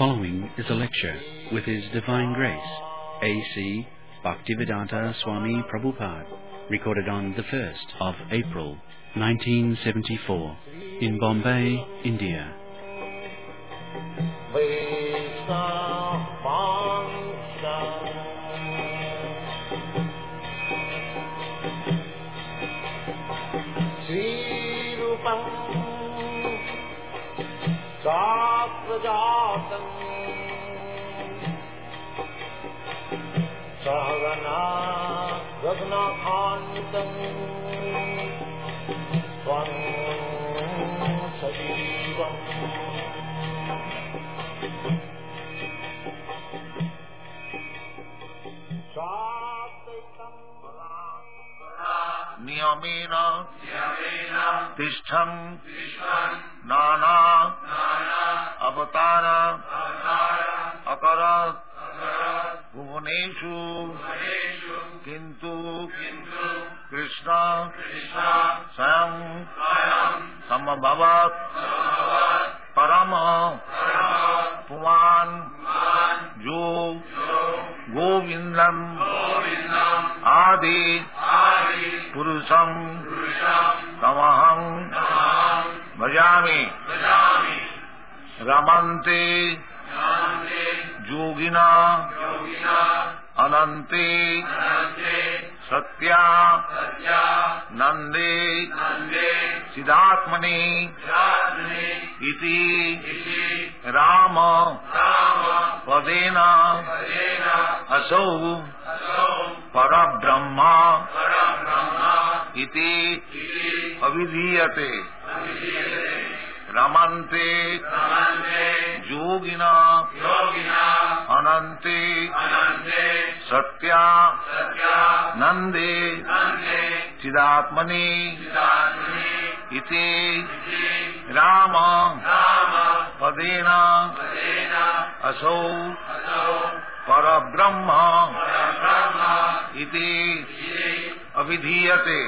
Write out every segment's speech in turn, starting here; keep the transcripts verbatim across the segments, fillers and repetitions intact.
following is a lecture with His Divine Grace, A C Bhaktivedanta Swami Prabhupada, recorded on the first of April, nineteen seventy-four, in Bombay, India. Saprajatam Sahagana Ragnakhantam Svam Sadivam Niyamena Tishtham Nana Avatara Akarat Bhuvaneshu Kintu Krishna Sayam Samabhavat Parama Puman Jo Govindam Adi Purusham Tamaham Bhajami Ramante Yogina Anante Satya Nande Siddhatmani Iti Rama Padena Asau Parabrahma Iti Avidhiyate Ramante Yogina Anante Satya Nande Siddhatmani Iti Rama Padena Asau Parabrahma Iti Avidhiyate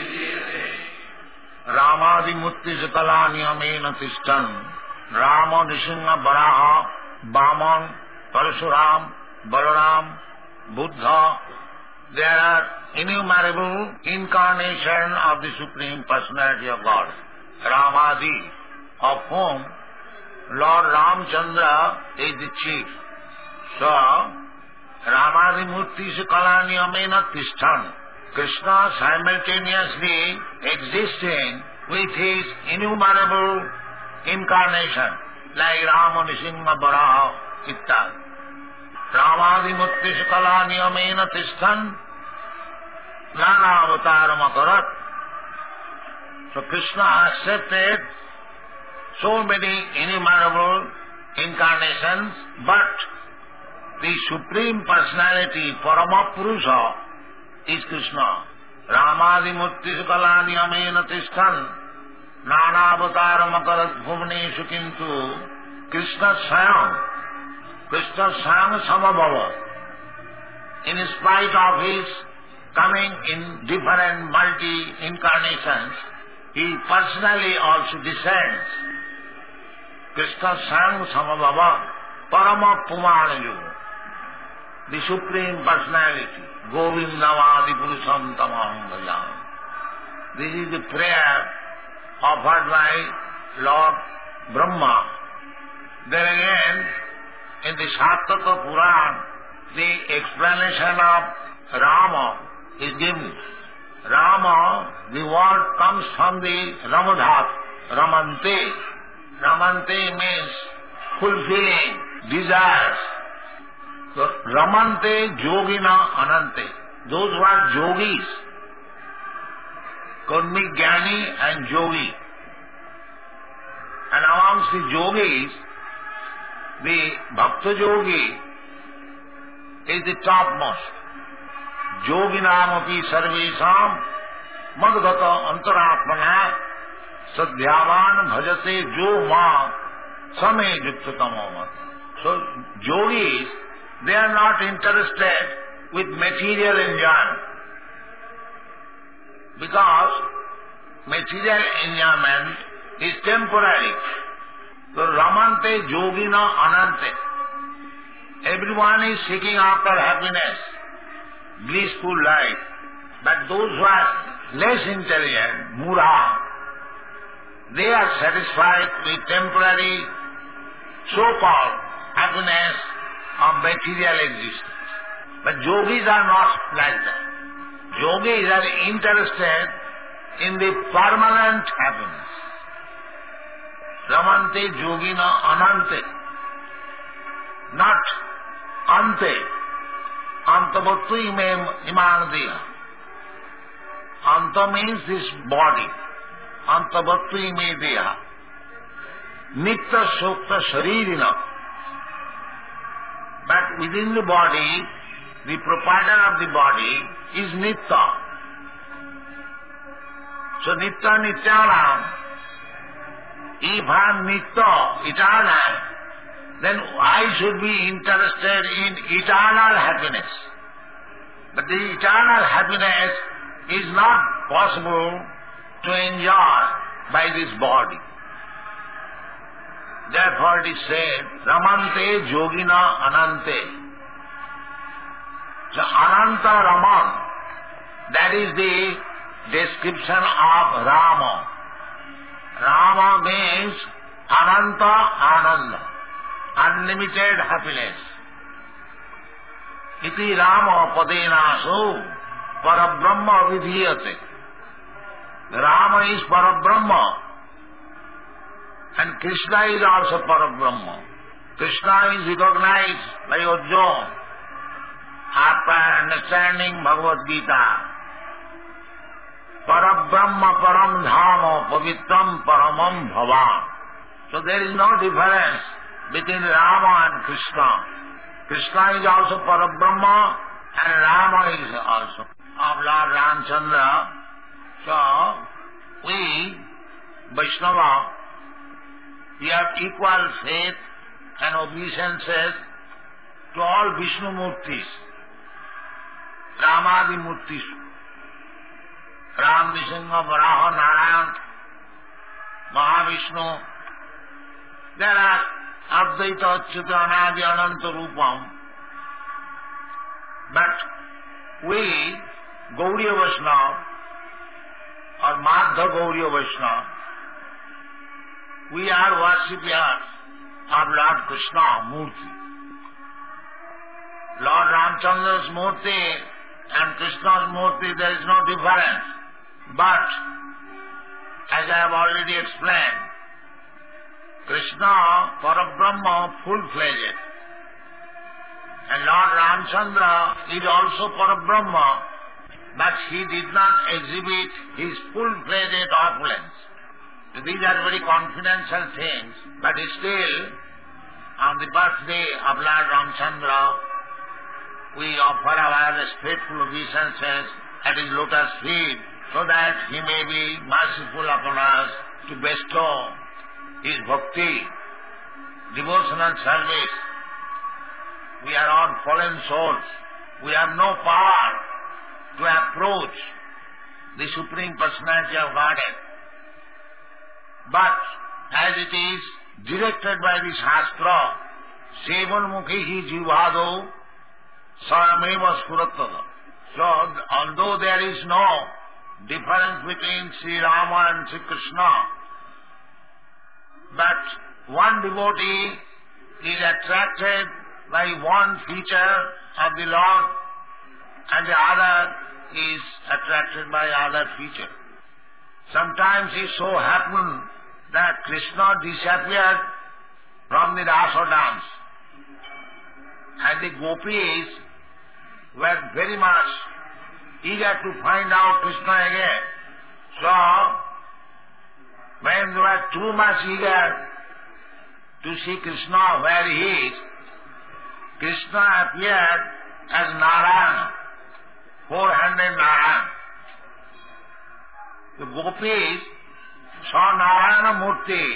Ramadi Mutti Sakala Niyamena Tishtan Rama Nrisingha Varaha Vaman Parashuram Balaram Buddha. There are innumerable incarnations of the Supreme Personality of God. Ramadi, of whom Lord Ramchandra is the chief. So, Ramadi Murti Sakala Niyamena Tishtan, Krishna simultaneously existing with his innumerable incarnation, like Rama Nrisingha Varaha Itta. Ramadi Murti Sakala Niyamena Tishtan Nana Avataram Akarat. So Krishna accepted so many innumerable incarnations, but the Supreme Personality, Paramapurusha, is Krishna. Ramadi Murti Sakala Niyamena Tishtan Nana Avataram Akarat Bhuvaneshu Kintu Krishna Sayam Krishna Sayam Samabhava. In spite of his coming in different multi-incarnations, he personally also descends. Krishna Sayam Samabhava Parama Pumanaju, the Supreme Personality, Govindavadi Purusham Tamaham Bhajam. This is the prayer offered by Lord Brahma. Then again, in the Sattva Puran, the explanation of Rama is given. Rama, the word comes from the Ramadhat, Ramante. Ramante means fulfilling desires. So, Ramante Yogina Anante. Those who are yogis, Karmik Jnani and Yogi. And amongst the yogis, the Bhakta Yogi is the topmost. Yoginamapi sarvesham madgata antaratmana sadhyavan bhajate jo ma same yuktatamam. So yogis, they are not interested with material enjoyment, because material enjoyment is temporary. So Ramante Yogina Anante. Everyone is seeking after happiness, blissful life. But those who are less intelligent, Mura, they are satisfied with temporary so-called happiness of material existence. But yogis are not like that. Yogis are interested in the permanent happiness. Ramante yogina anante. Not ante. Antavattu iman diya. Anta means this body. Antavattu ime diya. Nitya sukta sharirina. But within the body, the proprietor of the body is Nitya. So Nitya Nityanam. If I am Nitya, eternal, then I should be interested in eternal happiness. But the eternal happiness is not possible to enjoy by this body. Therefore it is said, Ramante Yogina Anante. So Ananta Raman, that is the description of Rama. Rama means Ananta Ananda, unlimited happiness. Iti Rama Padenaso Parabrahma Vidhiyate. Rama is Parabrahma and Krishna is also Parabrahma. Krishna is recognized by Arjuna after understanding Bhagavad Gita. Parabrahma Param Dhama Pavitram Paramam Bhavan. So there is no difference between Rama and Krishna. Krishna is also Parabrahma and Rama is also of Lord Ramchandra. So we, Vaishnava, we have equal faith and obeisances to all Vishnu Murtis, Ramadi Murtis. Ram, Nrsimha, Varaha, Narayan, Mahavishnu. There are Advaita, Achyuta, Anadi, Ananta Rupam. But we, Gauriya Vaishnava, or Madhva Gauriya Vaishnava, we are worshippers of Lord Krishna Murti. Lord Ramchandra's Murti and Krishna's Murti, there is no difference. But, as I have already explained, Krishna, Parabrahma, full-fledged. And Lord Ramchandra is also Parabrahma, but he did not exhibit his full-fledged opulence. So these are very confidential things, but still, on the birthday of Lord Ramchandra, we offer our respectful obeisances at his lotus feet, so that he may be merciful upon us to bestow his bhakti, devotional service. We are all fallen souls. We have no power to approach the Supreme Personality of Godhead. But as it is directed by the Shastra, Sevan Mukhi Jivado Sarameva Spuratada. So although there is no difference between Sri Rama and Sri Krishna, but one devotee is attracted by one feature of the Lord and the other is attracted by other feature. Sometimes it so happened that Krishna disappeared from the Rasa dance and the gopis were very much eager to find out Krishna again. So, when they were too much eager to see Krishna where he is, Krishna appeared as Narayana, four-handed Narayana. The gopis saw Narayana Murti,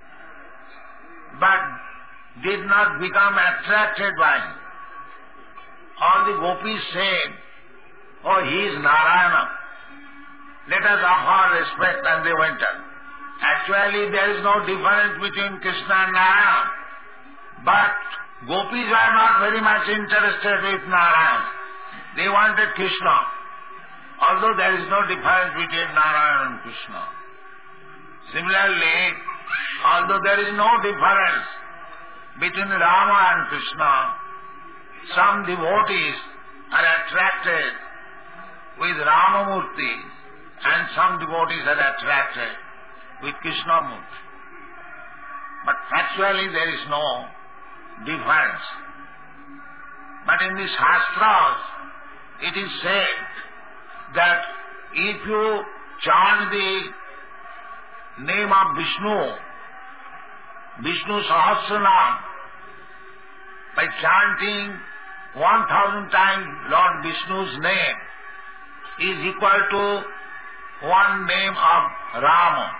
but did not become attracted by him. All the gopis said, "Oh, he is Narayana. Let us offer respect," and they went up. At Actually there is no difference between Krishna and Narayana. But gopis are not very much interested with Narayana. They wanted Krishna. Although there is no difference between Narayana and Krishna. Similarly, although there is no difference between Rama and Krishna, some devotees are attracted with Ramamurti and some devotees are attracted with Krishnamurti. But actually there is no difference. But in the Shastras, it is said that if you chant the name of Vishnu, Vishnu Sahasranam, by chanting one thousand times Lord Vishnu's name, is equal to one name of Rama.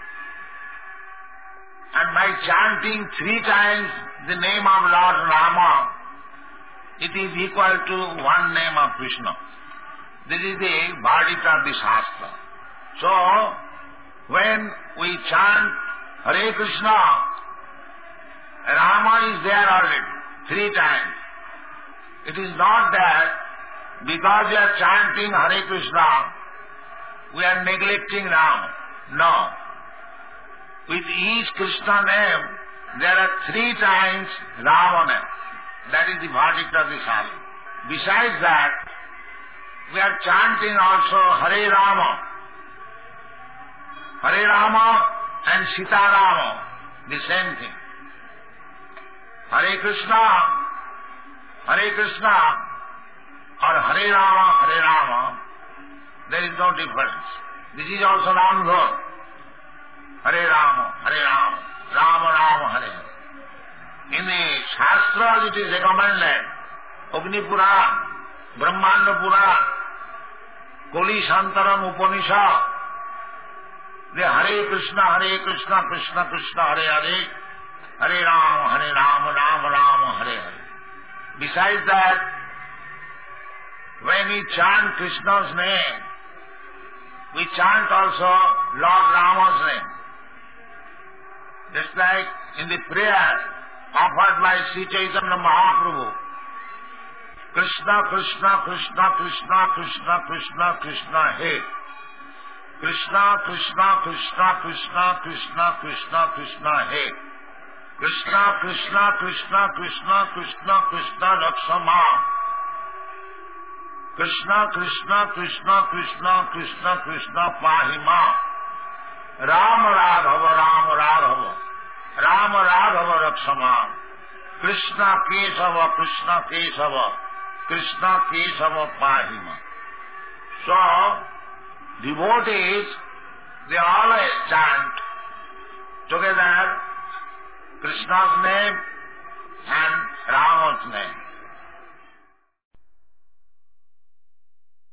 And by chanting three times the name of Lord Rama, it is equal to one name of Krishna. This is the verdict of the Shastra. So, when we chant Hare Krishna, Rama is there already, three times. It is not that because we are chanting Hare Krishna, we are neglecting Rama. No. With each Krishna name, there are three times Rama name. That is the verdict of the Shastra. Besides that, we are chanting also Hare Rama. Hare Rama and Sita Rama, the same thing. Hare Krishna, Hare Krishna, or Hare Rama, Hare Rama, there is no difference. This is also Ramdhar. Hare Rama, Hare Rama, Rama Rama, Hare Hare. In the Shastras it is recommended, Agni Puran, Brahmanda Puran, Koli Shantaram Upanishad, the Hare Krishna, Hare Krishna, Krishna Krishna, Hare Hare, Hare Rama, Hare Rama, Rama Rama, Hare Hare. Besides that, when we chant Krishna's name, we chant also Lord Rama's name. Just like in the prayer offered by Sri Chaitanya Mahaprabhu, Krishna, Krishna, Krishna, Krishna, Krishna, Krishna, Krishna, He. Krishna, Krishna, Krishna, Krishna, Krishna, Krishna, Krishna, He. Krishna, Krishna, Krishna, Krishna, Krishna, Krishna, Lakshma. Krishna, Krishna, Krishna, Krishna, Krishna, Krishna, Pahima. Rama Radhava, Rama Radhava. Rama Radhava Lakshma. Krishna Kesava, Krishna Kesava. Krishna Kesava Pahima. So, devotees, they always chant together Krishna's name and Rama's name.